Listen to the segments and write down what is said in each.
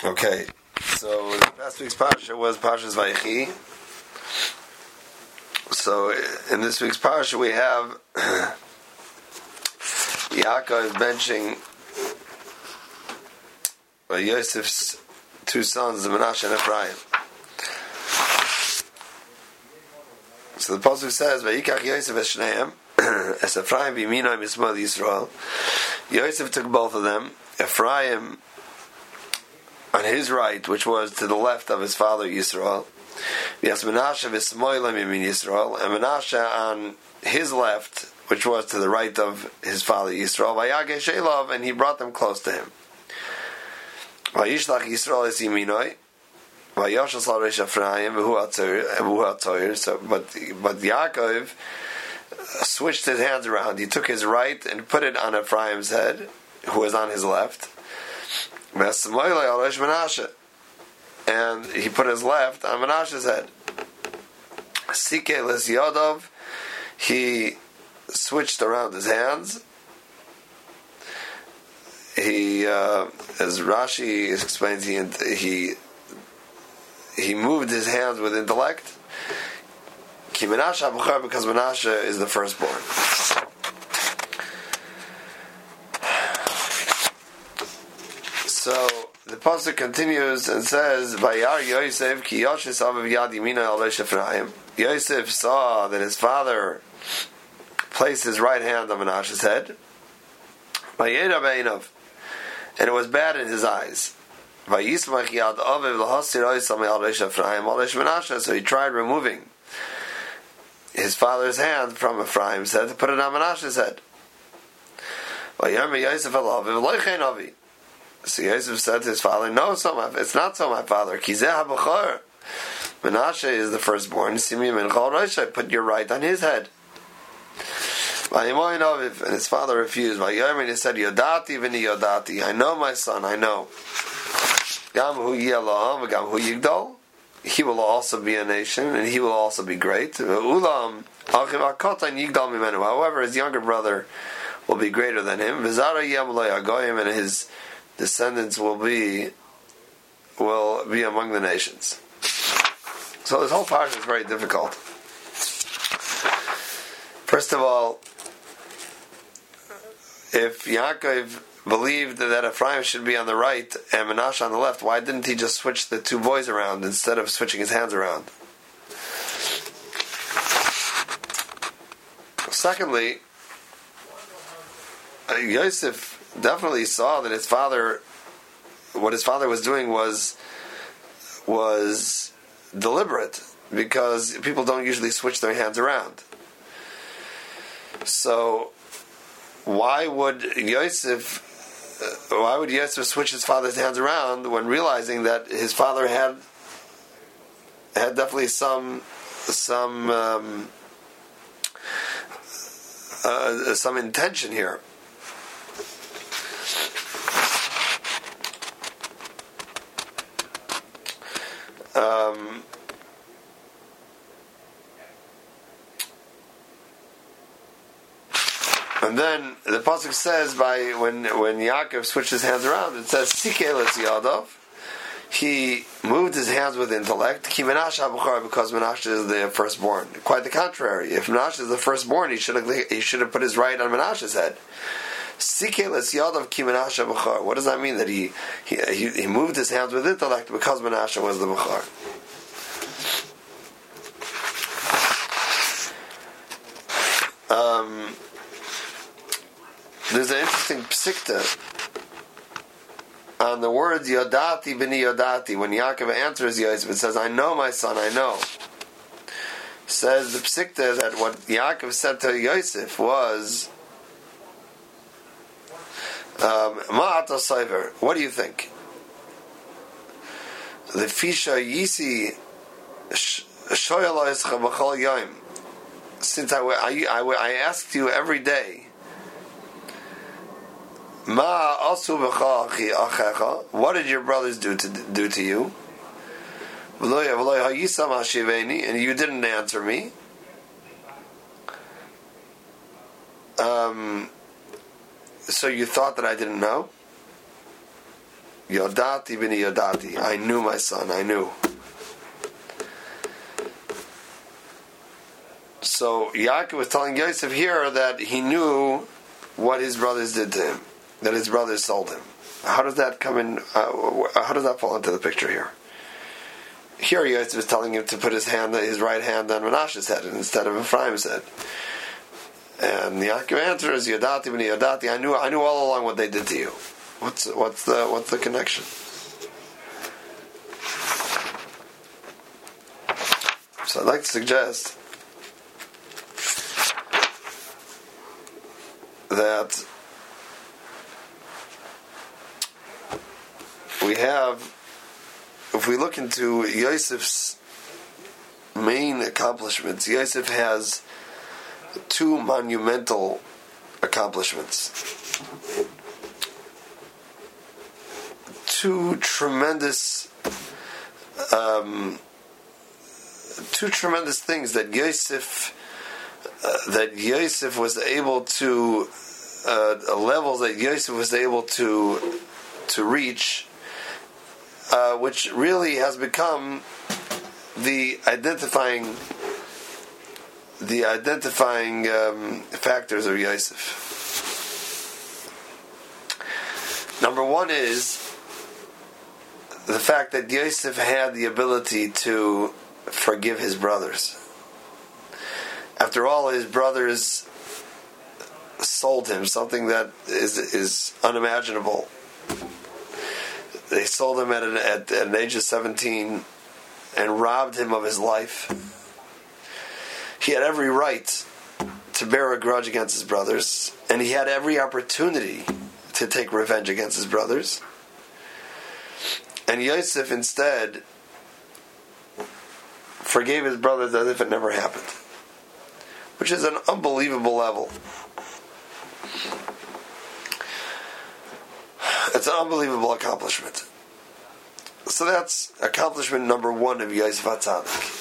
Okay, so last week's Parsha was Parsha's Vayechi. So in this week's Parsha we have Yaakov benching Yosef's two sons, Menashe and Ephraim. So the Pasuk says, Vayikach Yosef es shneim, es Ephraim v'yimino mismol Yisrael. Yosef took both of them, Ephraim on his right, which was to the left of his father Yisrael. Yes, Menashe v'smoilem yamin Yisrael, and Menashe on his left, which was to the right of his father Yisrael. Vayagesh Elav, and he brought them close to him. Vayishlach Yisrael es yaminoi, vayashas l'reish Ephraim v'hu ha'toyer. So, but Yaakov switched his hands around. He took his right and put it on Ephraim's head, who was on his left. And he put his left on Menashe's head. Sikeles Yodov, he switched around his hands. He, as Rashi explains, he moved his hands with intellect. Ki Menashe HaBuchar, because Menashe is the firstborn. So the pasuk continues and says, "Vayar Yosef ki yoshes avav yad yamina al reish Ephraim." Yosef saw that his father placed his right hand on Menashe's head. Vayera beinav, and it was bad in his eyes. Vayismach yad avav lahasir oisam al reish Ephraim al reish Menashe. So he tried removing his father's hand from Ephraim's head to put it on Menashe's head. Vayarme Yosef al avav loichein avi. So Yosef said to his father, "No, it's not so, my father. Kizeh haBuchar. Menashe is the firstborn. Simim and Chol Rosh. Put your right on his head." And his father refused. He said, "Yodati v'ni yodati. I know, my son. I know. Gam hu yela'am v'gam hu yigdol. He will also be a nation, and he will also be great. Ulam achim akotan yigdol mimenu. However, his younger brother will be greater than him. V'zara yam lo yagoyim, and his descendants will be among the nations." So this whole parsha is very difficult. First of all, if Yaakov believed that Ephraim should be on the right and Menashe on the left, why didn't he just switch the two boys around instead of switching his hands around? Secondly, Yosef definitely saw that what his father was doing was deliberate, because people don't usually switch their hands around. So why would Yosef switch his father's hands around when realizing that his father had definitely some intention here? And then the pasuk says, when Yaakov switched his hands around, it says Sikeles Yadav. He moved his hands with intellect. Ki Menashe HaBuchar, because Menashe is the firstborn. Quite the contrary. If Menashe is the firstborn, he should have put his right on Menashe's head. Sikeles Yadav ki Menashe HaBuchar. What does that mean? That he moved his hands with intellect because Menashe was the Buchar. There's an interesting psikta on the words Yodati b'ni Yodati. When Yaakov answers Yosef, it says, "I know, my son, I know." Says the psikta that what Yaakov said to Yosef was, Ma'ata Saiver, what do you think? The Fisha Yisi Shoyaloischa B'chol Yom. Since I asked you every day, Ma asu b'cha achecha, what did your brothers do to you? And you didn't answer me. So you thought that I didn't know? Yodati b'ni Yodati. I knew my son, I knew. So Yaakov was telling Yosef here that he knew what his brothers did to him, that his brothers sold him. How does that come in? How does that fall into the picture here? Here Yosef is telling him to put his right hand on Menashe's head instead of Ephraim's head. And Yaakov answers, Yodati b'ni Yodati. I knew all along what they did to you. What's the connection? So I'd like to suggest that we have, if we look into Yosef's main accomplishments, Yosef has two monumental accomplishments. Two tremendous things that Yosef was able to levels that Yosef was able to reach, which really has become the identifying factors of Yosef. Number one is the fact that Yosef had the ability to forgive his brothers. After all, his brothers sold him, something that is unimaginable. They sold him at an age of 17 and robbed him of his life. He had every right to bear a grudge against his brothers, and he had every opportunity to take revenge against his brothers. And Yosef instead forgave his brothers as if it never happened, which is an unbelievable level. It's an unbelievable accomplishment. So that's accomplishment number one of Yosef HaTzadik.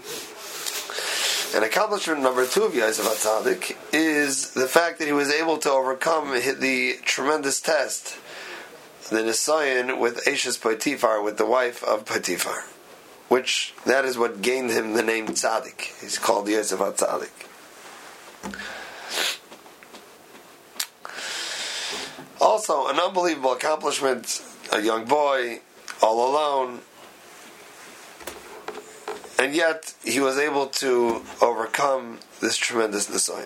And accomplishment number two of Yosef HaTzadik is the fact that he was able to overcome the tremendous test, the Nisayan with Eshes Potiphar, with the wife of Potiphar, which that is what gained him the name Tzadik. He's called Yosef HaTzadik. Also, an unbelievable accomplishment, a young boy, all alone, and yet he was able to overcome this tremendous Nisayan.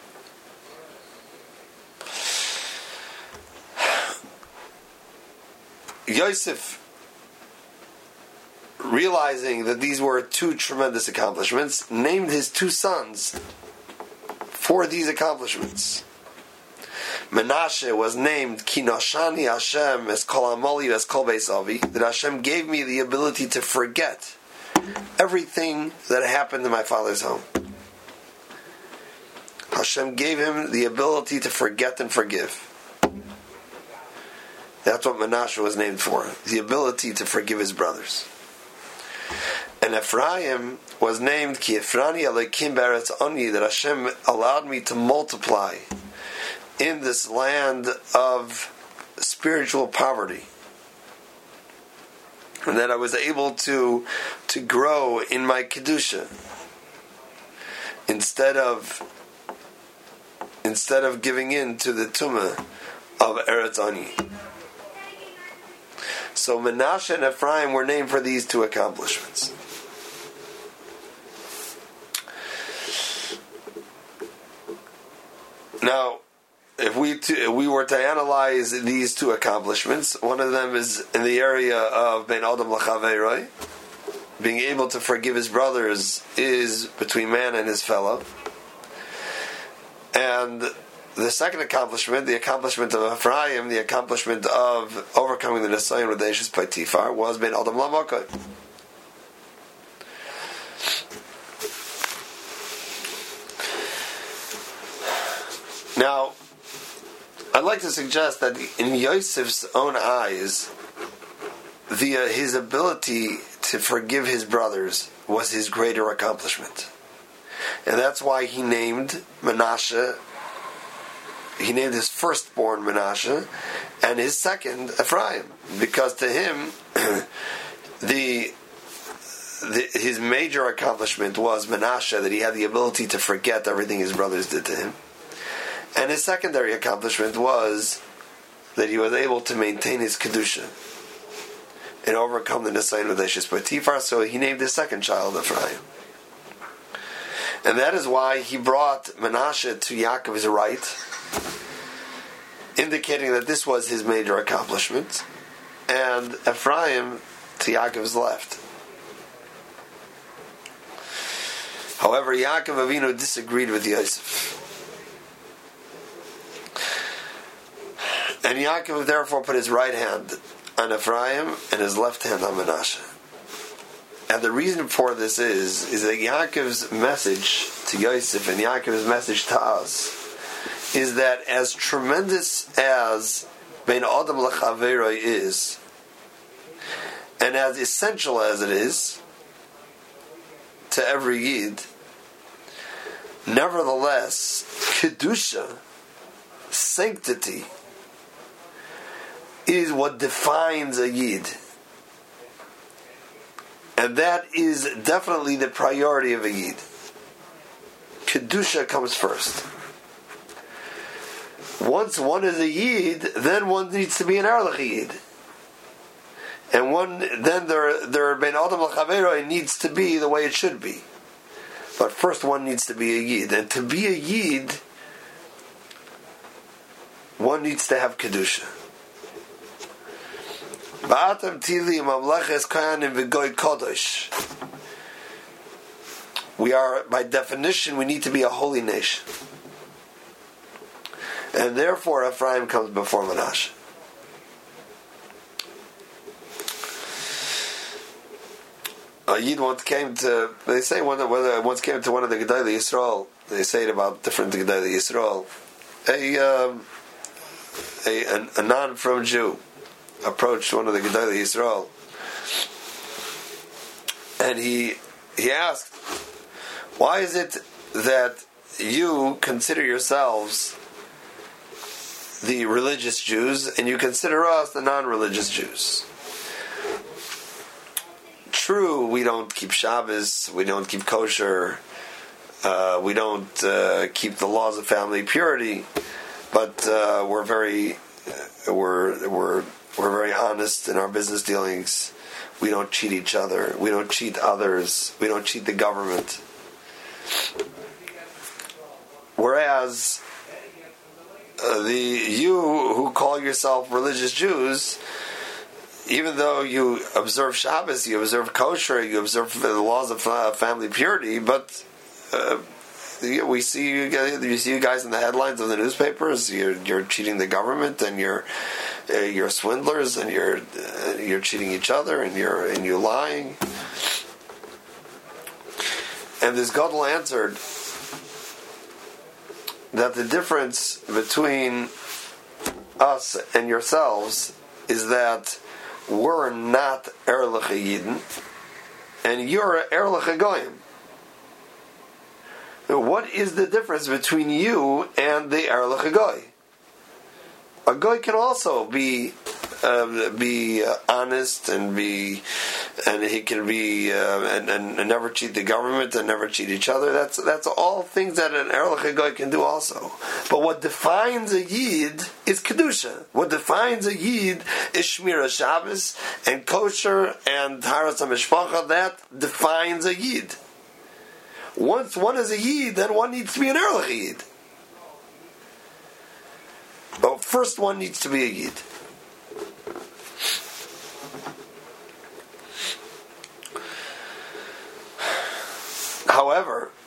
Yosef, realizing that these were two tremendous accomplishments, named his two sons for these accomplishments. Menashe was named Ki Nashani Hashem es Kol Amali es Kol Beis Avi, that Hashem gave me the ability to forget everything that happened in my father's home. Hashem gave him the ability to forget and forgive. That's what Menashe was named for, the ability to forgive his brothers. And Ephraim was named Ki Efrani Elokim Be'eretz Ani, that Hashem allowed me to multiply in this land of spiritual poverty, and that I was able to grow in my kedusha instead of giving in to the tumah of Eretz Ani. So Menashe and Ephraim were named for these two accomplishments. Now, if we were to analyze these two accomplishments, one of them is in the area of Ben Adam L'Chaveiroi. Being able to forgive his brothers is between man and his fellow. And the second accomplishment, the accomplishment of Ephraim, the accomplishment of overcoming the Nisayan with the Eshes Potiphar, was Ben Adam L'Makoi. Now, I'd like to suggest that in Yosef's own eyes, his ability to forgive his brothers was his greater accomplishment. And that's why he named Menashe, he named his firstborn Menashe, and his second Ephraim, because to him his major accomplishment was Menashe, that he had the ability to forget everything his brothers did to him, and his secondary accomplishment was that he was able to maintain his kedusha and overcome the Nisayon with Eshes Potifar. So he named his second child Ephraim. And that is why he brought Menashe to Yaakov's right, indicating that this was his major accomplishment, and Ephraim to Yaakov's left. However, Yaakov Avinu disagreed with Yosef. And Yaakov therefore put his right hand on Ephraim and his left hand on Menashe. And the reason for this is that Yaakov's message to Yosef and Yaakov's message to us is that as tremendous as Bein Adam L'Chaveroi is, and as essential as it is to every Yid, nevertheless, Kedusha, sanctity, is what defines a Yid. And that is definitely the priority of a Yid. Kedusha comes first. Once one is a Yid, then one needs to be an Erlich Yid. And then their Ben Adam L'Chaveroi needs to be the way it should be. But first one needs to be a Yid. And to be a Yid, one needs to have Kedusha. We are, by definition, we need to be a holy nation. And therefore Ephraim comes before Menashe. A Yid once came to one of the Gedolei Yisrael. They say it about different Gedolei Yisrael. A non-from Jew approached one of the Gedolei Yisrael, and he asked, "Why is it that you consider yourselves the religious Jews and you consider us the non-religious Jews? True, we don't keep Shabbos, we don't keep kosher, we don't keep the laws of family purity, but we're very honest in our business dealings. We don't cheat each other. We don't cheat others. We don't cheat the government." Whereas you who call yourself religious Jews, even though you observe Shabbos, you observe kosher, you observe the laws of family purity, but we see you guys in the headlines of the newspapers. You're cheating the government, and you're swindlers, and you're cheating each other, and you're lying. And this Gadol answered that the difference between us and yourselves is that we're not Erlich Yidin, and you're Erlich Goyim. What is the difference between you and the Erlich Goy? A Goy can also be honest and he can be and never cheat the government and never cheat each other. That's all things that an Erlich Goy can do also. But what defines a Yid is Kedusha. What defines a Yid is Shmira Shabbos and kosher and Taharas HaMishpacha. That defines a Yid. Once one is a Yid, then one needs to be an Erlich Yid. But first one needs to be a Yid. However,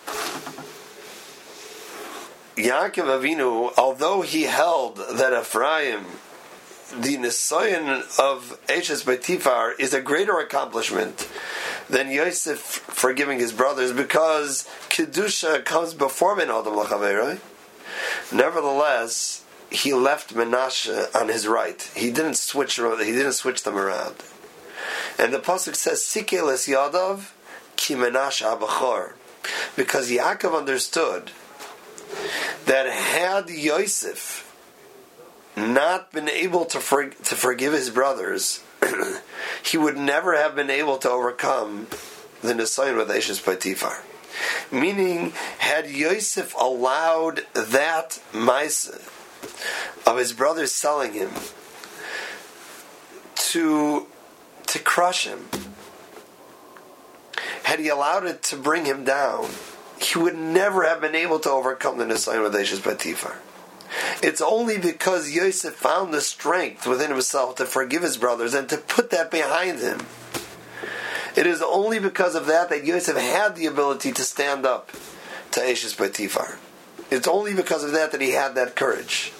Yaakov Avinu, although he held that Ephraim, the Nisayon of Eshes Potifar, is a greater accomplishment than Yosef forgiving his brothers, because Kedusha comes before Ben Adam L'Chaveroi, nevertheless, he left Menashe on his right. He didn't switch them around. And the pasuk says, "Sikei les Yadav ki Menashe habachor," because Yaakov understood that had Yosef not been able to forgive his brothers, he would never have been able to overcome the Nisayon with Eshes Potifar. Meaning, had Yosef allowed that Maisa of his brothers selling him to crush him, had he allowed it to bring him down, he would never have been able to overcome the Nisayon with Eshes Potifar. It's only because Yosef found the strength within himself to forgive his brothers and to put that behind him. It is only because of that Yosef had the ability to stand up to Eshes Potifar. It's only because of that he had that courage.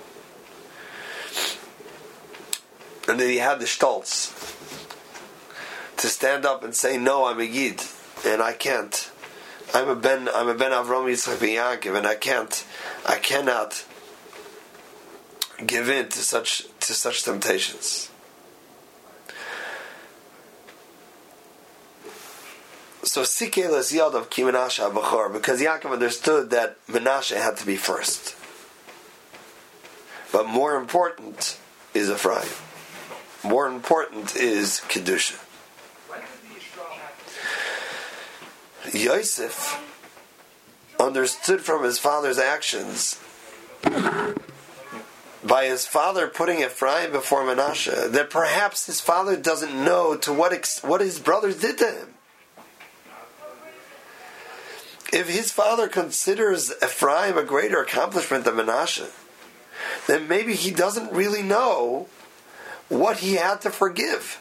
And that he had the stolz to stand up and say, no, I'm a Yid, and I can't. I'm a Ben Avram Yitzchak Ben Yaakov, and I cannot give in to such temptations. So Sikelas Yadav Ki Menashe HaBachor, because Yaakov understood that Menashe had to be first. But more important is Ephraim. More important is Kedusha. Yosef understood from his father's actions, by his father putting Ephraim before Menashe, that perhaps his father doesn't know to what his brothers did to him. If his father considers Ephraim a greater accomplishment than Menashe, then maybe he doesn't really know what he had to forgive.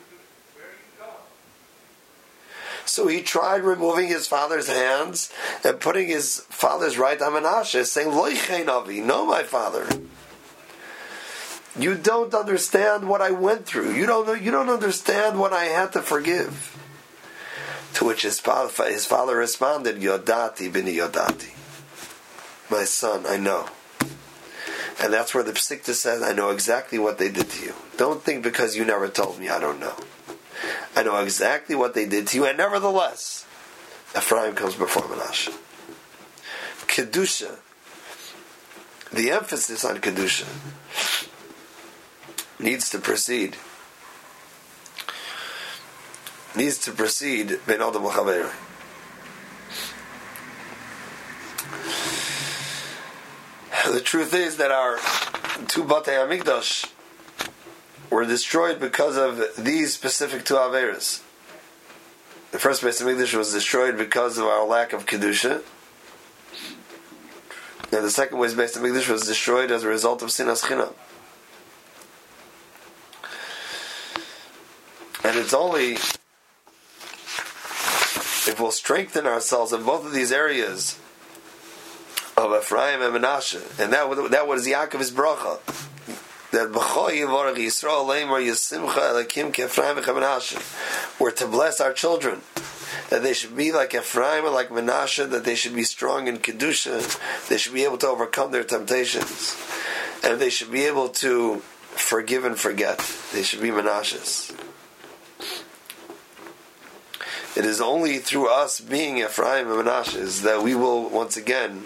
So he tried removing his father's hands and putting his father's right on Menashe, saying, Lo yichein avi, no, my father. You don't understand what I went through. You don't understand what I had to forgive. To which his father responded, Yodati bini Yodati. My son, I know. And that's where the Psikta says, I know exactly what they did to you. Don't think because you never told me, I don't know. I know exactly what they did to you, and nevertheless, Ephraim comes before Menashe. Kedusha, the emphasis on Kedusha, needs to proceed Ben Adam L'Chaveiroi. The truth is that our two Batei HaMikdash were destroyed because of these specific two Averas. The first Beis HaMikdash was destroyed because of our lack of Kedusha. And the second Beis HaMikdash was destroyed as a result of Sinas Chinam. And it's only if we'll strengthen ourselves in both of these areas of Ephraim and Menashe, and that was Yaakov's bracha, that B'cho Yivorach Yisrael Leimor Yisimcha Elakim K'Ephraim V'Menashe, we're to bless our children, that they should be like Ephraim and like Menashe, that they should be strong in Kedusha, they should be able to overcome their temptations, and they should be able to forgive and forget. They should be Menashes. It is only through us being Ephraim and Menashe that we will once again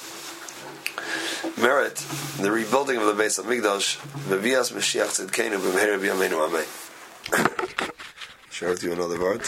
merit the rebuilding of the Beis HaMikdash. V'vias Mashiach Tzidkeinu b'mehera b'yameinu amen. Share with you another word.